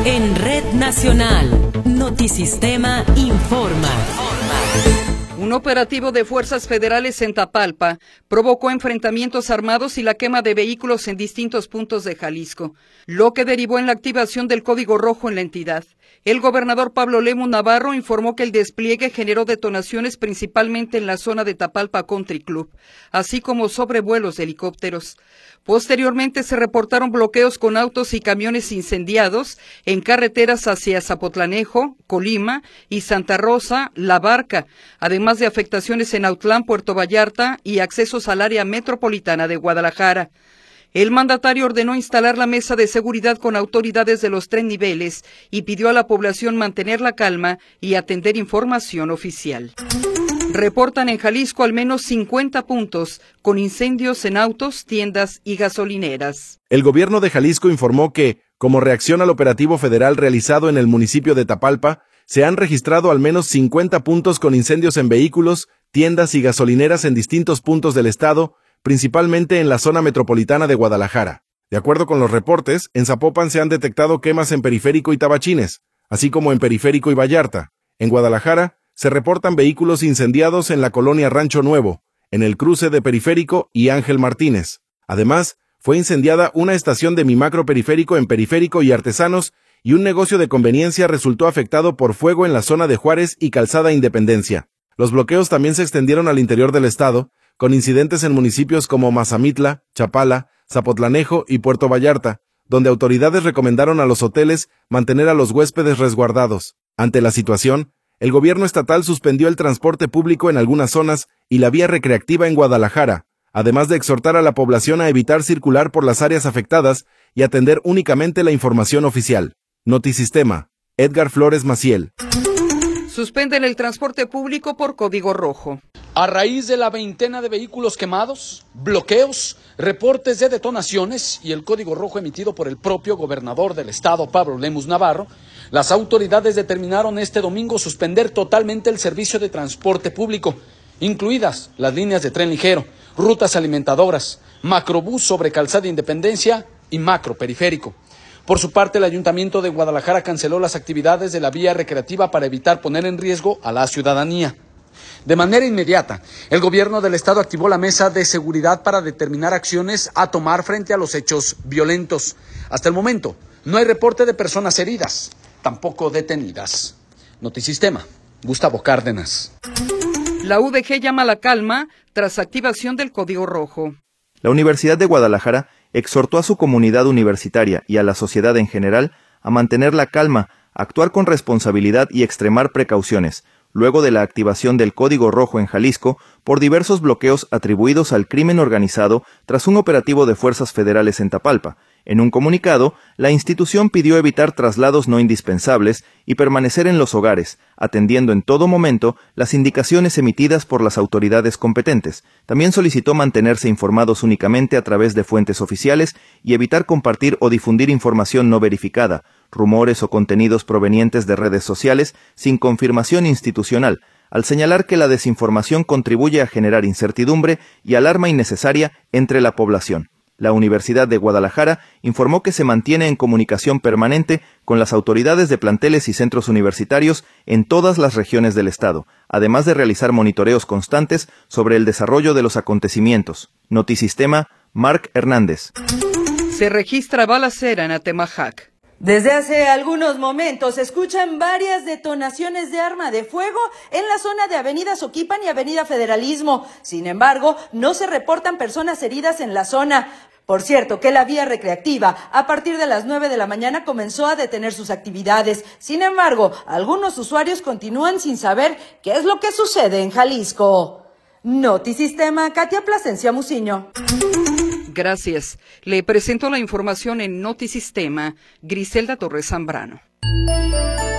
En Red Nacional, Notisistema informa. Un operativo de fuerzas federales en Tapalpa provocó enfrentamientos armados y la quema de vehículos en distintos puntos de Jalisco, lo que derivó en la activación del código rojo en la entidad. El gobernador Pablo Lemus Navarro informó que el despliegue generó detonaciones principalmente en la zona de Tapalpa Country Club, así como sobrevuelos de helicópteros. Posteriormente se reportaron bloqueos con autos y camiones incendiados en carreteras hacia Zapotlanejo, Colima y Santa Rosa, La Barca, además de afectaciones en Autlán, Puerto Vallarta y accesos al área metropolitana de Guadalajara. El mandatario ordenó instalar la mesa de seguridad con autoridades de los 3 niveles y pidió a la población mantener la calma y atender información oficial. Reportan en Jalisco al menos 50 puntos con incendios en autos, tiendas y gasolineras. El gobierno de Jalisco informó que, como reacción al operativo federal realizado en el municipio de Tapalpa, se han registrado al menos 50 puntos con incendios en vehículos, tiendas y gasolineras en distintos puntos del estado, principalmente en la zona metropolitana de Guadalajara. De acuerdo con los reportes, en Zapopan se han detectado quemas en Periférico y Tabachines, así como en Periférico y Vallarta. En Guadalajara, se reportan vehículos incendiados en la colonia Rancho Nuevo, en el cruce de Periférico y Ángel Martínez. Además, fue incendiada una estación de Mi Macro Periférico en Periférico y Artesanos, y un negocio de conveniencia resultó afectado por fuego en la zona de Juárez y Calzada Independencia. Los bloqueos también se extendieron al interior del estado, con incidentes en municipios como Mazamitla, Chapala, Zapotlanejo y Puerto Vallarta, donde autoridades recomendaron a los hoteles mantener a los huéspedes resguardados. Ante la situación, el gobierno estatal suspendió el transporte público en algunas zonas y la vía recreativa en Guadalajara, además de exhortar a la población a evitar circular por las áreas afectadas y atender únicamente la información oficial. Notisistema, Edgar Flores Maciel. Suspenden el transporte público por código rojo. A raíz de la veintena de vehículos quemados, bloqueos, reportes de detonaciones y el código rojo emitido por el propio gobernador del estado, Pablo Lemus Navarro, las autoridades determinaron este domingo suspender totalmente el servicio de transporte público, incluidas las líneas de tren ligero, rutas alimentadoras, macrobús sobre Calzada Independencia y macro periférico. Por su parte, el Ayuntamiento de Guadalajara canceló las actividades de la vía recreativa para evitar poner en riesgo a la ciudadanía. De manera inmediata, el gobierno del estado activó la mesa de seguridad para determinar acciones a tomar frente a los hechos violentos. Hasta el momento, no hay reporte de personas heridas, tampoco detenidas. Notisistema, Gustavo Cárdenas. La UDG llama a la calma tras activación del código rojo. La Universidad de Guadalajara exhortó a su comunidad universitaria y a la sociedad en general a mantener la calma, actuar con responsabilidad y extremar precauciones, luego de la activación del Código Rojo en Jalisco por diversos bloqueos atribuidos al crimen organizado tras un operativo de fuerzas federales en Tapalpa. En un comunicado, la institución pidió evitar traslados no indispensables y permanecer en los hogares, atendiendo en todo momento las indicaciones emitidas por las autoridades competentes. También solicitó mantenerse informados únicamente a través de fuentes oficiales y evitar compartir o difundir información no verificada, rumores o contenidos provenientes de redes sociales sin confirmación institucional, al señalar que la desinformación contribuye a generar incertidumbre y alarma innecesaria entre la población. La Universidad de Guadalajara informó que se mantiene en comunicación permanente con las autoridades de planteles y centros universitarios en todas las regiones del estado, además de realizar monitoreos constantes sobre el desarrollo de los acontecimientos. Notisistema, Marc Hernández. Se registra balacera en Atemajac. Desde hace algunos momentos se escuchan varias detonaciones de arma de fuego en la zona de Avenida Soquipan y Avenida Federalismo. Sin embargo, no se reportan personas heridas en la zona. Por cierto, que la vía recreativa a partir de las 9 de la mañana comenzó a detener sus actividades. Sin embargo, algunos usuarios continúan sin saber qué es lo que sucede en Jalisco. Notisistema, Katia Plasencia Muciño. Gracias. Le presento la información en Notisistema, Griselda Torres Zambrano.